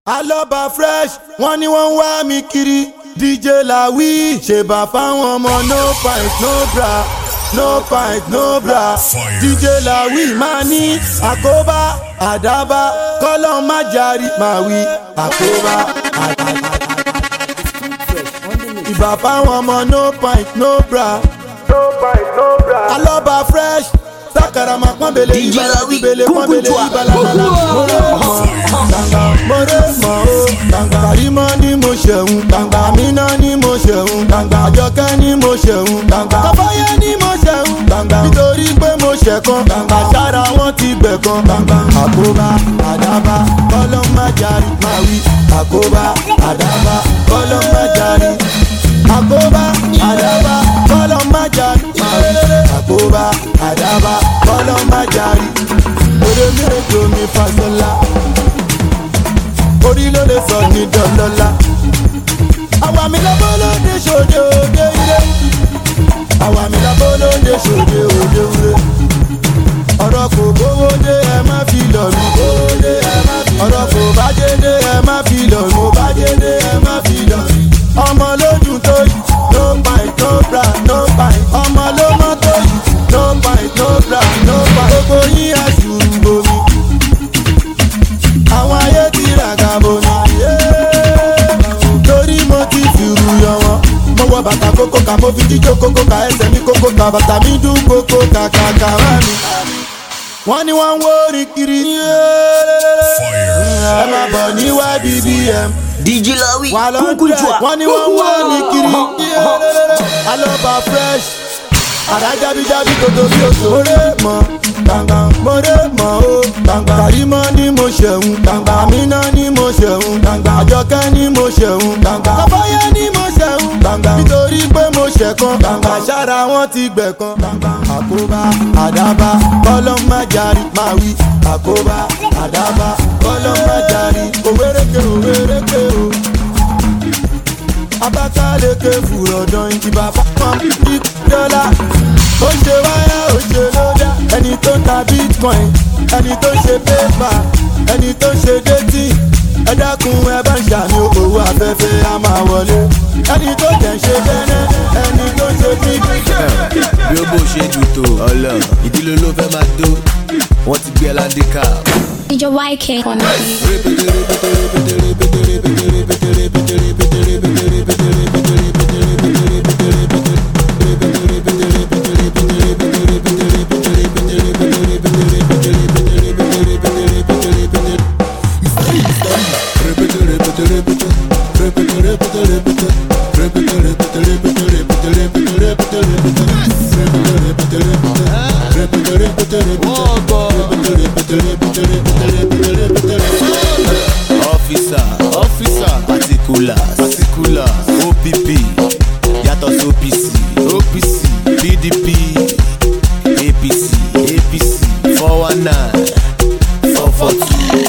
Aloba fresh, wọ́n ní wọ́n wá mi kiri. DJ Lawi ṣèbà fáwọn ọmọ no pint no bra, no pint no bra. DJ Lawi máa ní àkóbá àdábá, kọ́lọ́ má jàrí máa wí àkóbá àdábá. Ìbà fáwọn ọmọ no pint no bra, no pint no bra. Aloba fresh. Sakara ma pọ́nbele ibala bíbele pọ́nbele ibala lala. More mọ̀ o, gbàngbà Kàrímọ́ ni mo ṣẹ̀hún, gbàngbà Amínà ni mo ṣẹ̀hún, gbàngbà Àjọkẹ́ ni mo ṣẹ̀hún, gbàngbà Kọ́fáyé ni mo ṣẹ̀hún, gbàngbà nítorí pé mo ṣẹ̀kan, gbàngbà sára wọn ti gbẹ̀kan, gbàngbà àkóbá àdábá kọ́lọ́ má jàrí máa wí àkóbá àdábá kọ́lọ́ má jàrí. Àkóbá àdábá kọ́lọ́ má jàrí máa wí àkóbá àdábá kọ́lọ́ má jàrí. Orí mi ètò mi Fáṣọlá, orí ló lè sọ ní dọ́lọ́lá. Àwa mi lọ́bọ́ lóde ṣòde òde ire, àwa mi lọ́bọ́ lóde ṣòde òde ire. Ọ̀rọ̀ kò gbówó dé ẹ má fi lọ̀ mí, ọ̀rọ̀ kò bá dé dé ẹ má fi lọ̀ mí, ẹ má fi lọ̀ mí. Ọmọ lójú tó yìí, no pint no bra, no pint. Ọmọ ló mọ́ tó yìí, no pint no bra, no pint. Gbogbo yín àṣùrù bomi, àwọn ayé ti ràgà bomi. Torí mo ti fìrù yọ wọn, mo wọ bàtà kókó ká, mo fi jíjó kókó ká, ẹsẹ̀ mi kókó ká, bàtà mi dún kókó kàkàkà wá mi. Wọ́n ní wọ́n ń wórí kiri, ẹ máa bọ̀ ní YBBM. DJ Lawi, wọ́n ní wọ́n wá mi kiri. Aloba fresh, àrá jábíjábí tòtò bí oṣù. More mọ̀ gbàngbà, more mọ̀ o gbàngbà. Kàrímọ́ ni mo ṣẹ̀hún, gbàngbà Amínà ni mo ṣẹ̀hún, gbàngbà Àjọkẹ́ ni mo ṣẹ̀hún, gbàngbà Kọ́fáyé ni mo ṣẹ̀hún, gbàngbà nítorí pé mo ṣẹ̀kan, gbàngbà sára wọn ti gbẹ̀kan, gbàngbà àkóbá àdábá kọ́lọ́ má jàrí máa wí àkóbá àdábá kọ́lọ́ má jàrí. Òwéréke òwéréke o, Abakaleke fùrọ̀dán ìdìbà fáwọn $50. Ó ṣe wáyà ó ṣe lódà, ẹni tó ń ta bitcoin, ẹni tó ń ṣe pépà, ẹni tó ń ṣe détì. Ẹ dákun ẹ bá ń ṣàmì owó afẹ́fẹ́ á máa wọlé. Ẹni tó jẹ́ ń ṣe bẹ́nẹ́, ẹni tó ń ṣe bíbí. Bí ó bó ṣe jù tó ọlọ, ìdílé ló fẹ́ máa tó, wọ́n ti gbé ẹ láńdíkà. DJ YK on Officer, particular, OPP, yàtọ̀ sí OPC, PDP, APC, 419, 442.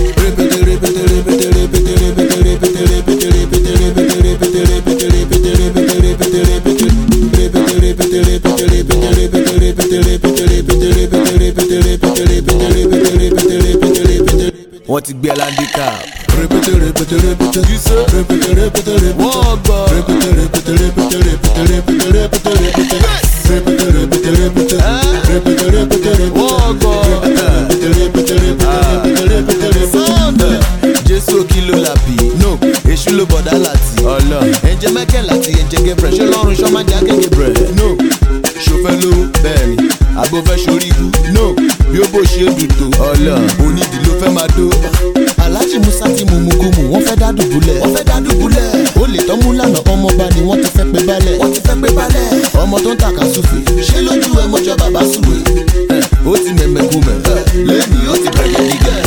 Wọ́n ti gbé aláǹdíkà. Répété. Wọ́n gbọ́. Sunday. Jésù kí ló la bí? No, èṣù ló bọ̀dá láti. Ọlọ. Ẹ̀jẹ̀ Michael láti ẹ̀jẹ̀ Gabriel. Ṣé lọ́run ṣọ́ máa já gẹ́gẹ́ brẹ̀? No, ṣòfẹ́ ló bẹ́ẹ̀ ni. Àgbo fẹ́ sórí ibú. No, bí ó bó ṣe dùtò. Ọlọ. Onídìí ló fẹ́ máa dó. Aláàjì Musa ti mú mugumu, wọ́n fẹ́ dá dùbúlẹ̀. Ó lè tọ́ mú lànà ọmọọba ni wọ́n ti fẹ́ pé balẹ̀. Ọmọ tó ń tàkà súfè, ṣé lójú ẹ mọ́jọ́ bàbá súwè? Ó ti mẹ̀mẹ̀kúmẹ̀, lẹ́ni ó ti bẹ̀rẹ̀ dígẹ̀.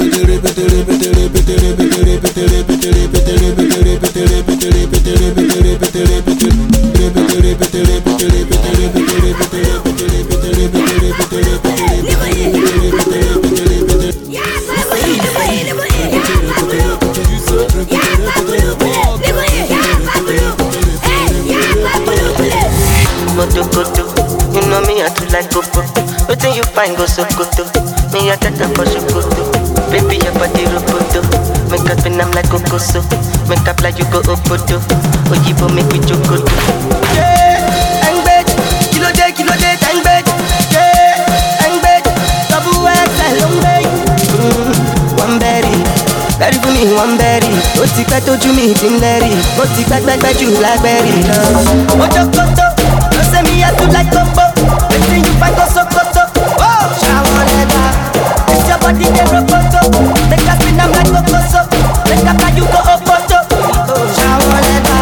You know me, I do like popo. Wetin you find go so good. Me, I get up for Shokoto. Baby, your body roboto. Make up in I'm like Okoso. Make up like you go Obodo. Oyibo make we jokodo. Yeah, Angbed, kilo day, Angbed. Yeah, Angbed, double XL, one berry. Berry for me, one berry. Ó ti pẹ́ tójú mi ti ń lẹ́rì. Ó ti pẹ́ jù lágbẹ́rì lọ. Ojo koto, no say me I do like combo. Wetin you find go Sokoto? Oh, shower leather. This your body dey roboto. Make us spin am like Okoso. Make up like you go Obodo. Oh, shower leather.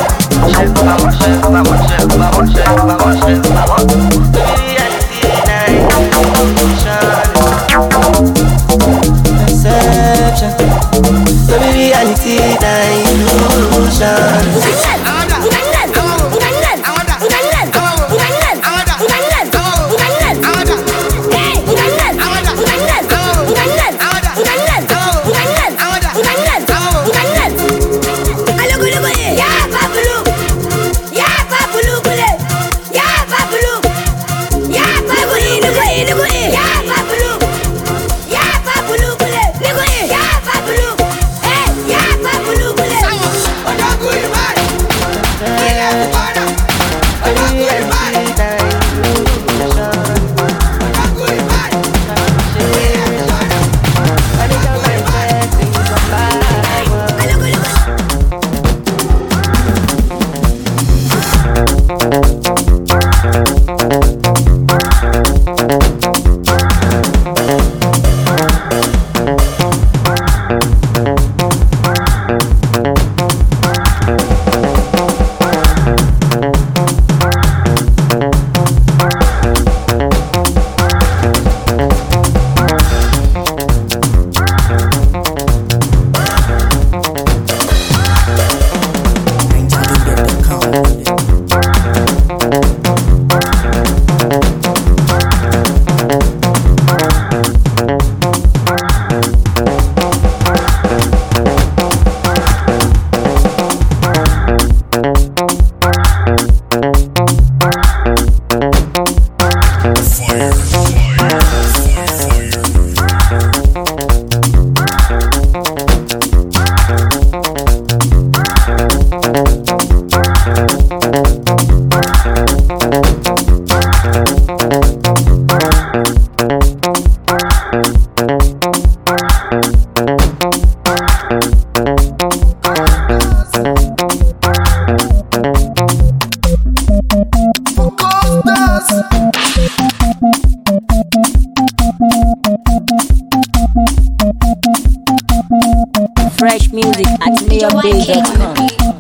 Perception. Baby, reality, illusion. Fresh music at mayorday.com.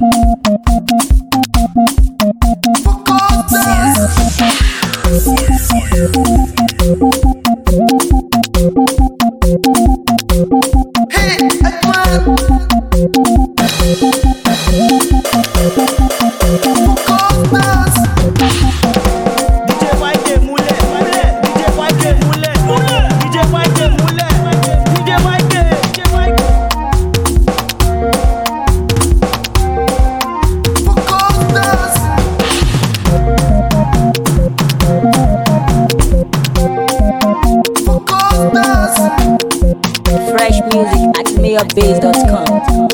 Fresh music at mayorday.com.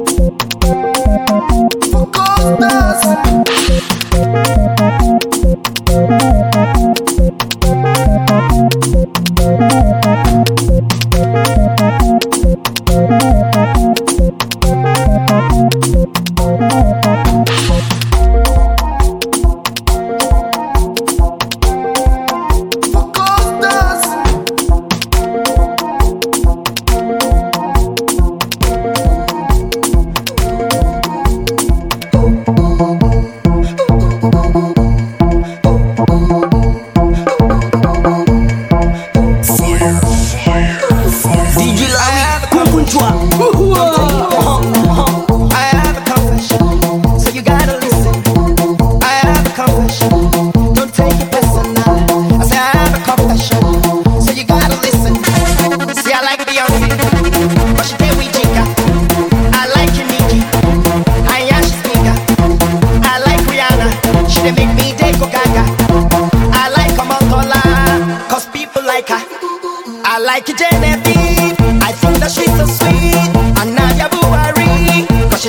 I like Genevieve, I think that she's so sweet. And Nadia Buhari, cause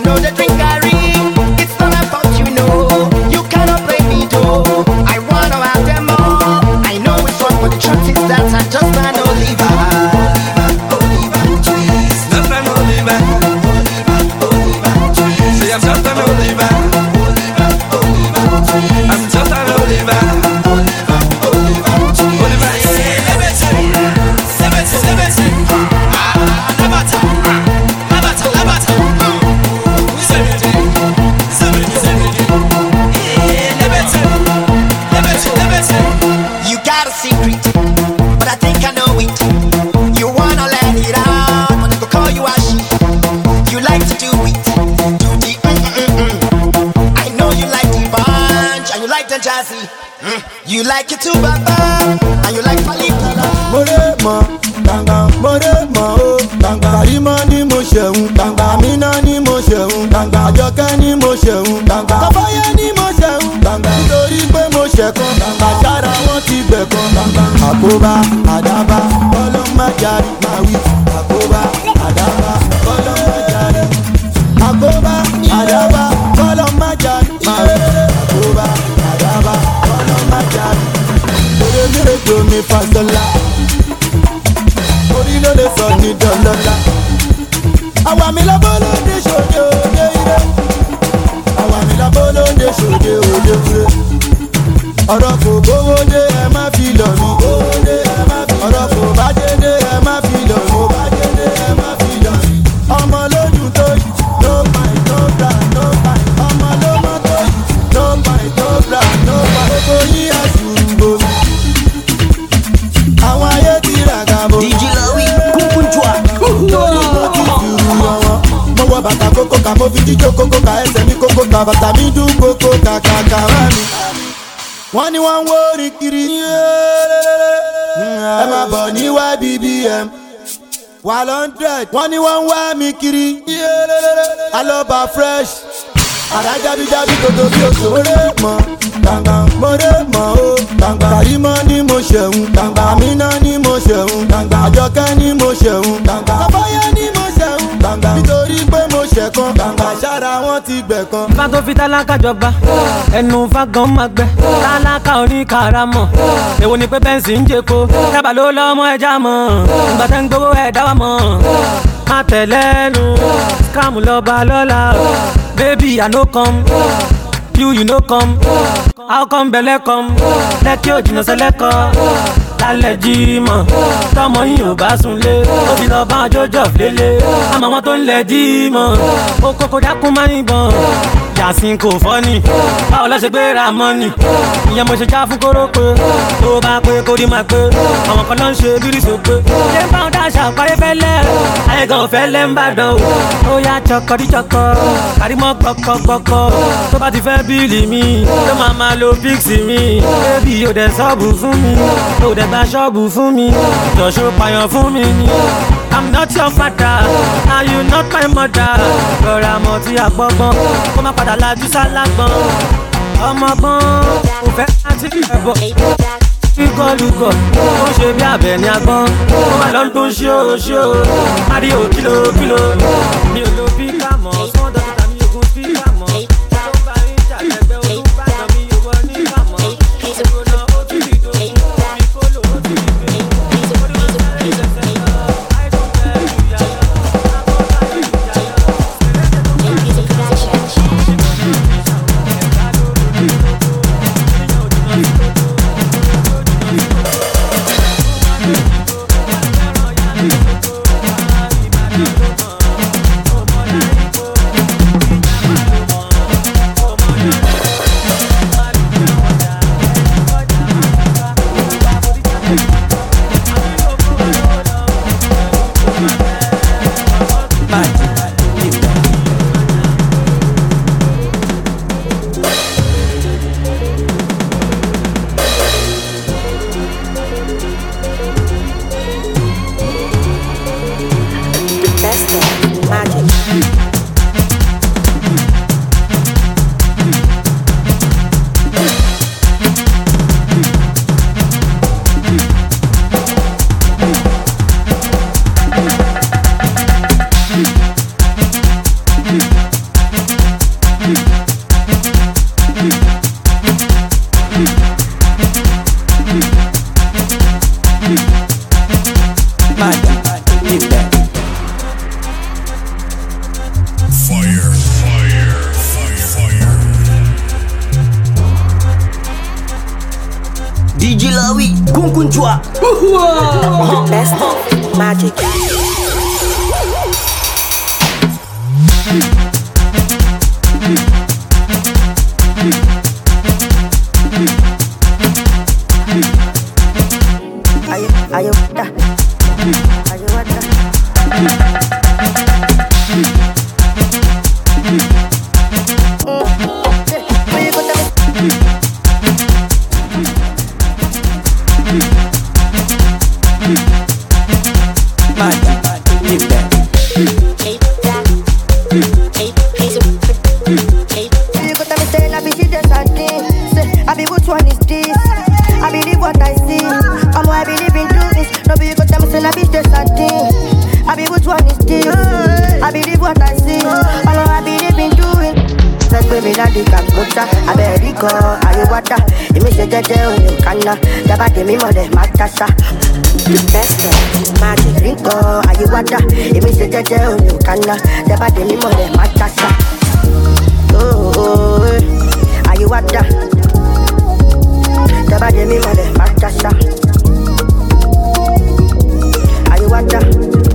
Selassie. You like it too, Baba, and you like Falipala. More tanga, more oh tanga. Karimo ni mo ṣeun tanga, Amina ni mo ṣeun tanga, Àjọkẹ́ ni mo ṣeun tanga, Kọ́fáyé ni mo ṣeun tanga. Nítorí pé mo ṣẹ̀kan tanga, ṣára wọn ti gbẹ̀kan tanga. Àkóbá àdábá kọ́lọ́ má jàre máa wí. Àkóbá àdábá kọ́lọ́ má jàre. Àkóbá àdábá kọ́lọ́ má jàre máa wí. Àkóbá àdábá kọ́lọ́ má jàre. Lórí tó mi fa sọ́la. Orí ló lè sọ ní dọ́lọ́lá. Àwa mi lábọ́ ló dé ṣòde òde ire. Àwa mi lábọ́ ló dé ṣòde òde ire. Ọ̀rọ̀ kò gbówó dé ẹ má fi lọ̀ mí. Ọ̀rọ̀ kò bá dé dé ẹ má fi lọ̀ mí. Ọmọ lójú tó yìí, no buy, no bra, no buy. Ọmọ ló mọ́ tó yìí, no buy, no bra, no buy. Gbogbo yín àṣùrù bomi. Àwọn ayé ti ràgà bò. DJ Lawi, Kunkunchwa. Mo wọ bàtà kókó ká mo fi jíjó kókó ká ẹsẹ̀ mi kókó ká bàtà mi dún kókó kàkàkà wá mi. Wọ́n ní wọ́n ń wó orin kiri. Ẹ máa bọ̀ ní YBBM. 100. Wọ́n ní wọ́n ń wá mi kiri. Alọ́ba fresh. Àrá jábíjábí tòtò bí oṣù. More mọ̀ ó tanga. Karimo ni mo ṣeun tanga, Amina ni mo ṣeun tanga, Àjọkẹ́ ni mo ṣeun tanga, Kọ́fáyé ni mo ṣeun tanga. Nítorí pé mo ṣẹ̀kan tanga, ṣára wọn ti gbẹ̀kan. Ifá tó fi tálákà jọba, ẹnu fagán máa gbẹ. Tálákà oníkàràmọ̀, èwo ni pé bẹ́ǹsì ń jẹ́ko. Dábàá ló lọ́mọ ẹja mọ̀, ìgbà tẹ́ ń gbowó ẹ̀ dáwà mọ̀. Má tẹ̀lẹ́nu, scam lọ́ba lọ́la. Baby, I no come. You no come. How come belle come? Lẹ́kí ò jìnnà sẹ́lẹ̀kọ́. Lálẹ́ jímọ̀, tọmọ yín ò bá sunlé. Ó fi lọ bá jọjọ́ lélẹ̀. Àmọ́ wọn tó ń lẹ̀ jímọ̀. Ó kókó dákún máa ń yìnbọn. Yàsín kò fọ́nì. Báwo lọ ṣe gbé ra mọ́nì? Ìyẹn mo ṣe já fún kórópè. Tó bá pé kó rí máa pé. Àwọn kan ló ń ṣe bírí sópé. Ṣé ń bá wọn dáṣà parí fẹ́lẹ́? Ayé gan ò fẹ́ lẹ́ ń bàdàn o. Ó yá chọkọdíchọkọ. Kàrímọ́ gbọkọgbọkọ. Tó bá ti fẹ́ bíìlì mi, ló máa lo píksì mi. Bébì ò dẹ̀ sọ́ọ̀bù fún mi. Ò dẹ̀ gba ṣọ́ọ̀bù fún mi. Jọ̀ṣọ́ pààyàn fún mi ni. I'm not your father, and you not my mother. Lọ́ra mọ̀ tí a gbọ́gbọ́n, kó má padà lajú sálágbọ́n. Ọmọgbọ́n kò fẹ́ láti ẹ̀bọ̀. Kíkọ́lùkọ̀, ó ṣe bí abẹ ní agbọ́n. Ó má lọ ń dún ṣíò. Mario kìlò. Mi ò lo píkà mọ́, sọ́n dọ́kítà mi ogun píkà mọ́. Tó bá rí ìjàgbẹ́gbẹ́ olúbàdàn mi ò wọ ní kàmọ́. Ìṣòro ó tún lè dógún, mi kó lò ó tún lè gbé. DJ Lawi, Kunkunchwa. Best of magic. this. I believe what I see. Although I believe in doing. Take me like the Kamuta. I bet it go. Are you water? It means that you canna. The body me more than Matasa. Best of Magic. Ringo, are you water? It means that you canna. The body me more than Matasa. Oh, are you water? The body me more than Matasa. Are you water?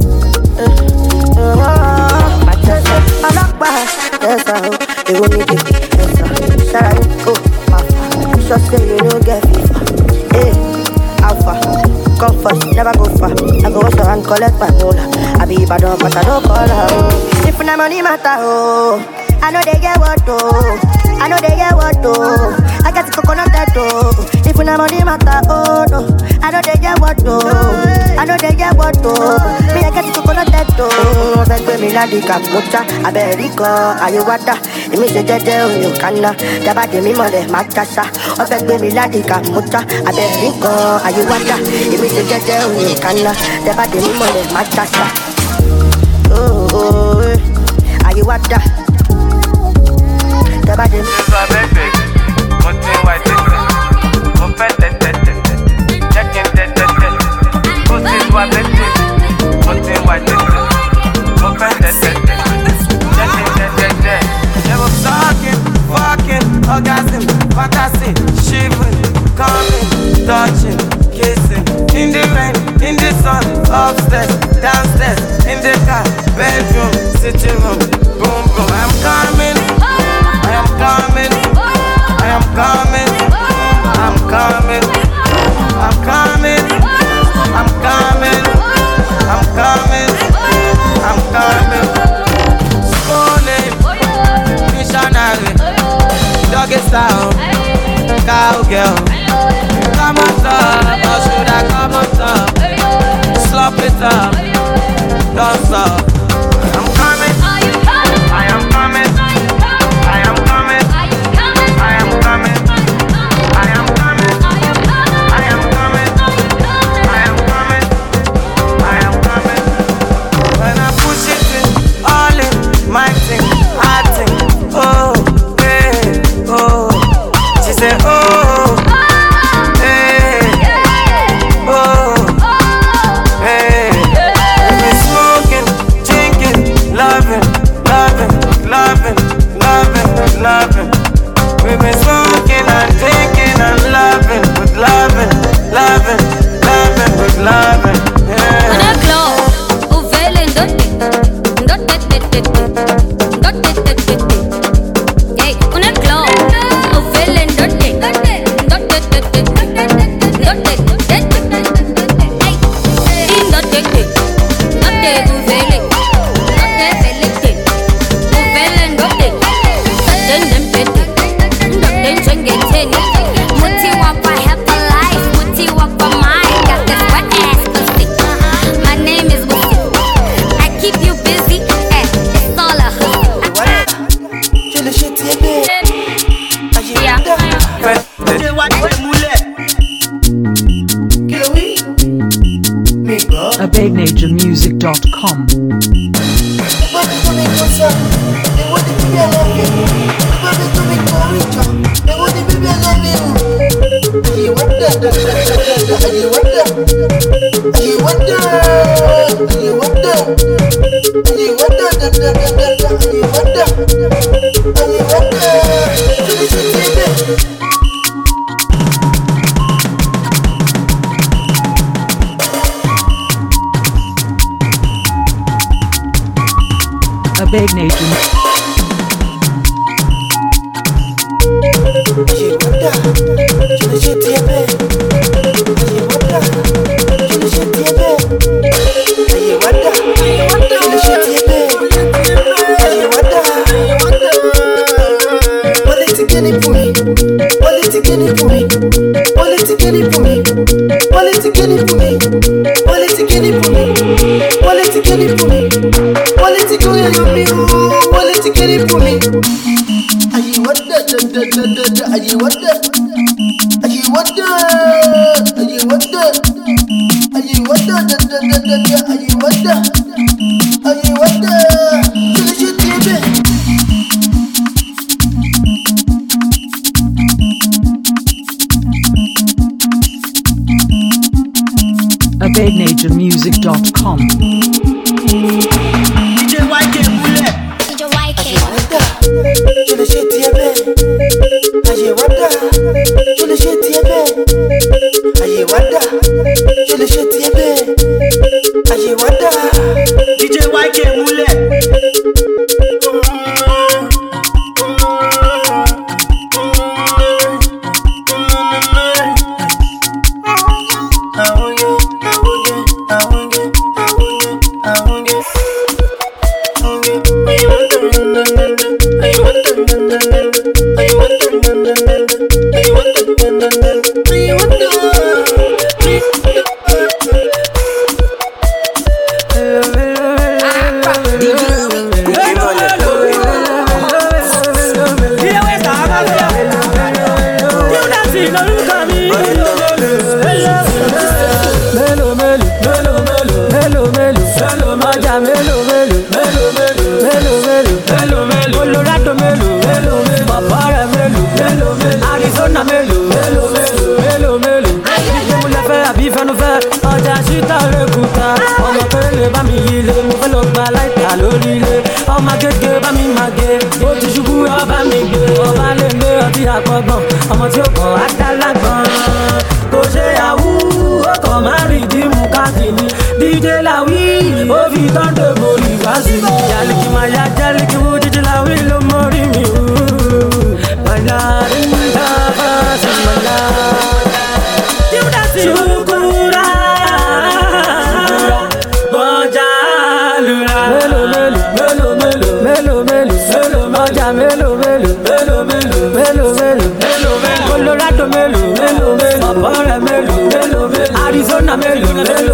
Matasa. I look back. Yes, I you need it. Yes, I shall I go? I'm sure say you don't get FIFA. Hey, Alpha. Come first, never go far. I go also and collect my mola. I be bad on, but I don't call her. If no money matter, oh, I know they get what oh. I know they get what oh. I got the coconut that oh. If no money matter, oh no. I know they get what oh. I know they get what oh. Me I got the coconut that oh. Like me like the Kamuta. I bet it go. Are you water? It means that you canna. The body me more than Matasa. I bet me like the Kamuta. I bet it go. Are you water? It means that you canna. The body me more than Matasa. Oh, are you water? The body me. Orgasm, fantasy, shivering, coming, touching, kissing. In the rain, in the sun, upstairs, downstairs, in the car, bedroom, sitting room, boom boom. I am coming, I am coming, I am coming, I'm coming, I'm coming, I'm coming, I'm coming, I'm coming. Schooling, missionary. Doggy style, cowgirl. Come on top, or should I come on top? Slop it up, don't stop. I'm coming, I am coming, I am coming, I am coming, I am coming, I am coming, I am coming, I am coming. When I push it in, all in, my thing, I think, oh. Oh, she said, oh, hey, oh, hey. We've been smoking, drinking, loving, loving, loving, loving, loving. We've been smoking and drinking and loving, with loving, loving, loving, with loving. Yeah. On a glow, oh, velen, don't AbegNatureMusic.com. Big Nation. ayé wá dá, kí ló ṣe tiẹ̀ bẹ́ẹ̀. AbadeNaturMusic.com. DJ YK múlẹ̀. DJ YK. Ayé wá dá, kí ló ṣe tiẹ̀ bẹ́ẹ̀. Ayé wá dá, kí ló ṣe tiẹ̀ bẹ́ẹ̀. Ayé wá dá, kí ló ṣe tiẹ̀ bẹ́ẹ̀. Ayé wá dá. DJ YK múlẹ̀. ọmọ tí ó kàn á dá lágbọ́n kò ṣe àwú ó kàn má rí dìmú káàkiri díje láwí ó fi tọ́ndé borí fásitì jálìkì máa yá jálìkì wú díje láwí ló mórí mi wú mọ̀lá nígbà fásitì mọ̀lá ṣùkúrà bọ́jà lura mélòó mélòó mélòó mélòó mélòó mọ́jà mélòó mélòó mélòó mélòó mélòó Colorado mélòó ọ̀pọ̀rẹ̀ mélòó Arizona mélòó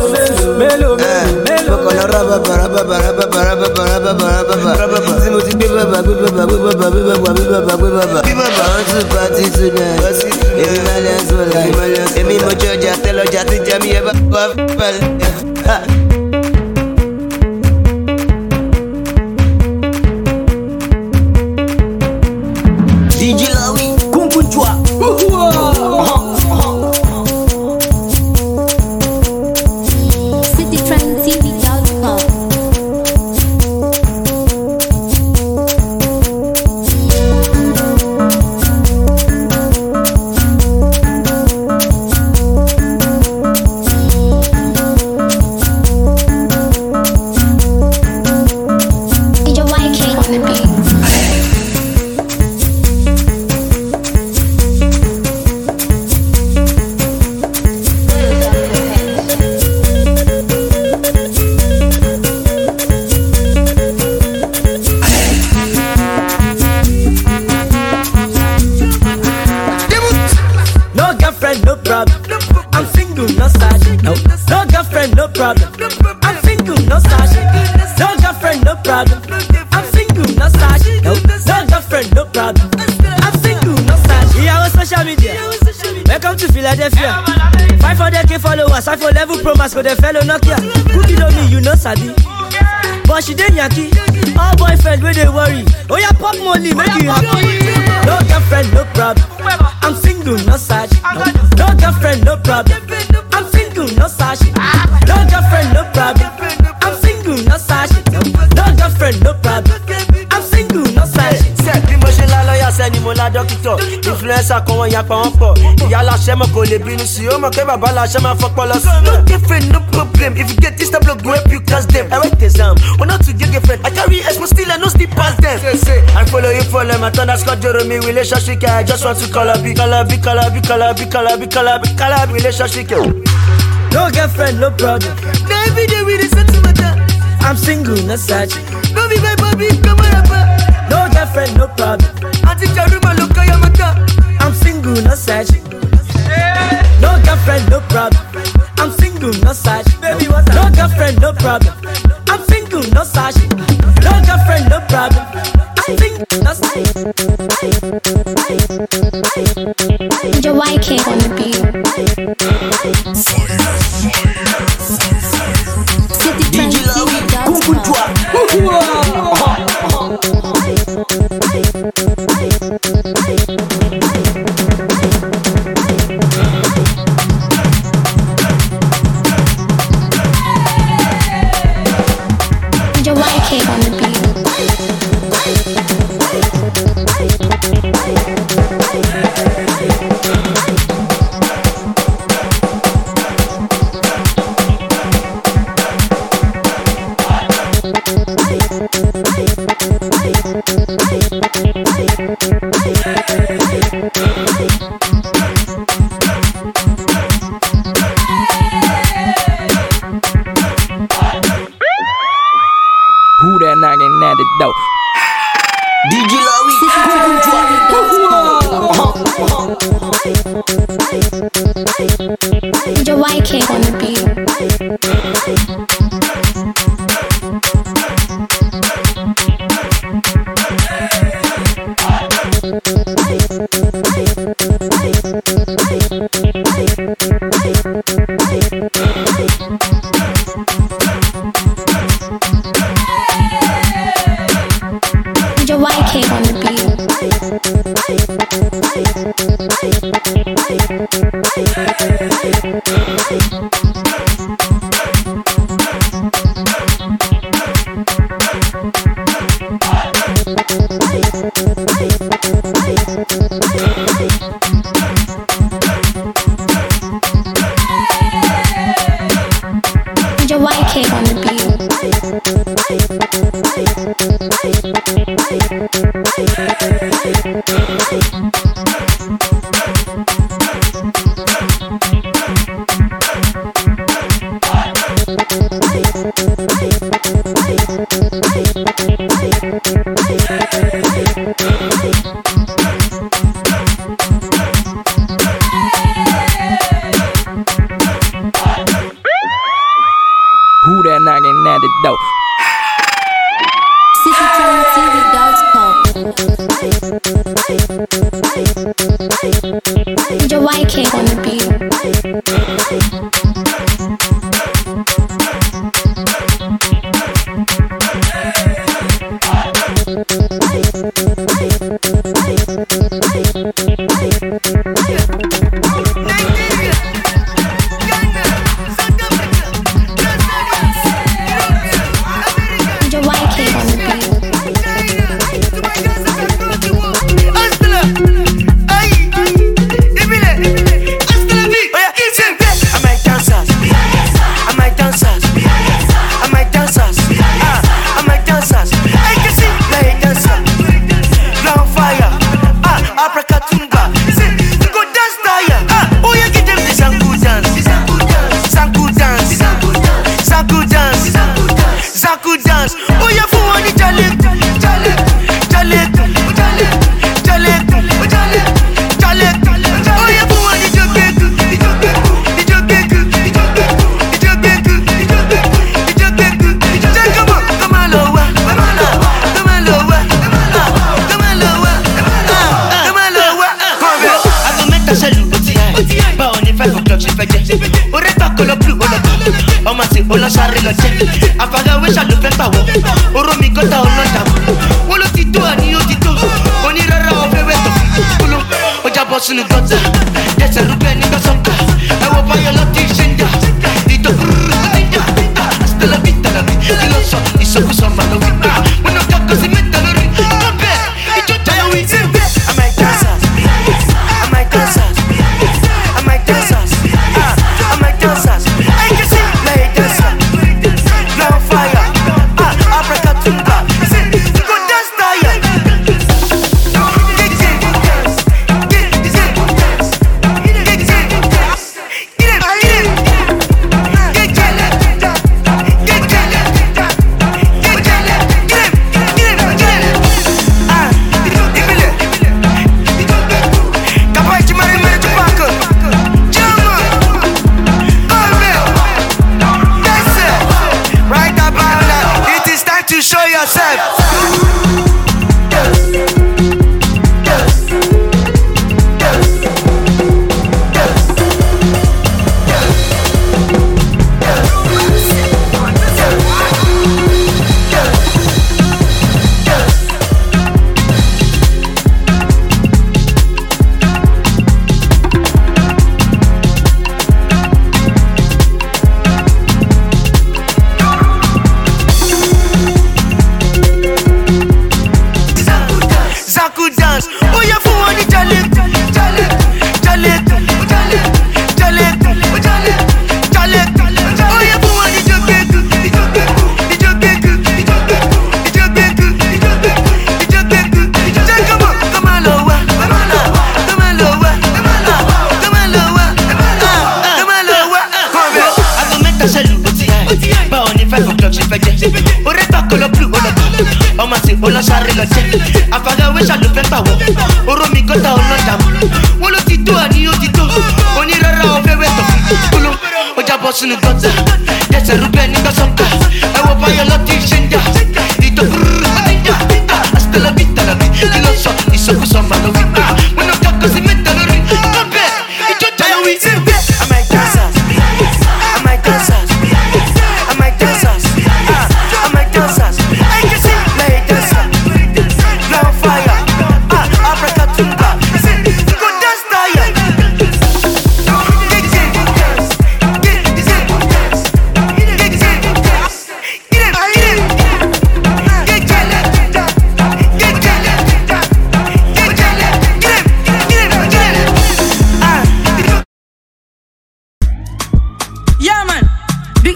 tí mo ti gbé bàbá wọn tún pàtí tonight èmi máa lẹ́ sọ̀rọ̀ èmi mo jọjà tẹ́lọjà tí jẹ́mi ẹ bá wà fẹ́lẹ̀. DJ Lawi, Kunkunchwa. CityTrendTV.com. DJ YK on the beat. No girlfriend, no problem. I'm single, no side. No girlfriend, no problem. I'm single, no side. No girlfriend, no problem. I'm single, no side. No girlfriend, no problem. I'm single, no side. We are on social media. Welcome to Philadelphia. 500k followers, I for level pro mask with the fellow Nokia. Cookie don't me, you know Sadi. But she dey Yankee. All boyfriend where they worry. Oh yeah, pop money, make you happy. No girlfriend, no problem. I'm single, no side. No girlfriend, no problem. I'm single, no side. No girlfriend, no problem. I'm single, no side. No girlfriend, no problem. I'm single, no side. Bí mo ṣe la lọ́yà sẹ́ni mo la dókítọ̀ influencer kan wọ́n yapa wọ́n pọ̀ ìyá aláṣẹ mọ̀ kò lè bínú sí ó mọ̀ pé bàbá aláṣẹ máa fọ́pọ́ lọ sí. No girlfriend, no problem. If you get this tableau, go help you cast them. I write exam, when not to get girlfriend. I carry expo still, I no still pass them. I follow you for them, I turn that Scott Jeremy relationship. I just want to calabi relationship. No girlfriend, no problem. Now every day we listen to my dad. I'm single, no side. No be my baby, come on up. No girlfriend, no problem. Auntie Charuma, look at your mother. I'm single, no side. No girlfriend, no problem. I'm single, no side. No girlfriend, no problem. I'm single, no side. No girlfriend, no problem. I'm single, no side. DJ YK on the beat. DJ Lawi, CityTrendTV.com. Your white cake on the beat. Who that knocking at the door? DJ Larry. Your white cake on the beat. Your white cake on the beat. Your white cake on the beat. Who that knocking at the door? Your white cake on the beat. Your white cake on the beat. Olóṣàrè lọ jẹ́ àfàgàwé ṣàlùfẹ́ pàwọ́ oromi gọ́tà ọlọ́dà wọ́n ló ti tó àní ó ti tó onírọ́rọ́ ọ̀fẹ́wẹ́ tó fi kúló ó jábọ́ sínú gọ́tà jẹ́sẹ̀ rúbẹ́ nígbà sọ́kà ẹ̀wọ̀ báyọ̀ lọ́tí ṣe ń jà ìtò kúrúrú ó ti jà àsìtẹ́lẹ̀bí tẹ̀lẹ̀bí kí ló sọ ìsọkúsọ màlúwí wọn náà kọ́kọ́ sí mẹ́ta lórí ọbẹ̀ ìjọ táyọ̀wí. I can see, play dancer, blow fire, Africa to máa ṣe olóṣàrè lọ jẹ́ àfàgàwé ṣàlùfẹ́ gbà wọ́ oró mi gọ́tà ọlọ́dàmú wọ́n ló ti tó àní ó ti tó onírọ́rọ́ ọ̀fẹ́wẹ́ tọ̀ kúló ó jábọ́ sínú gọ́tà jẹsẹ̀ rúbẹ́ ní gbọ́sọ̀kà ẹ̀wọ̀ báyọ̀ lọ́tí ṣe ń jà ìtòkúrú ó ti ń jà àsìtẹ́lẹ́bí tẹ̀lẹ́bí kí ló sọ ìsọkúsọ màlúwí.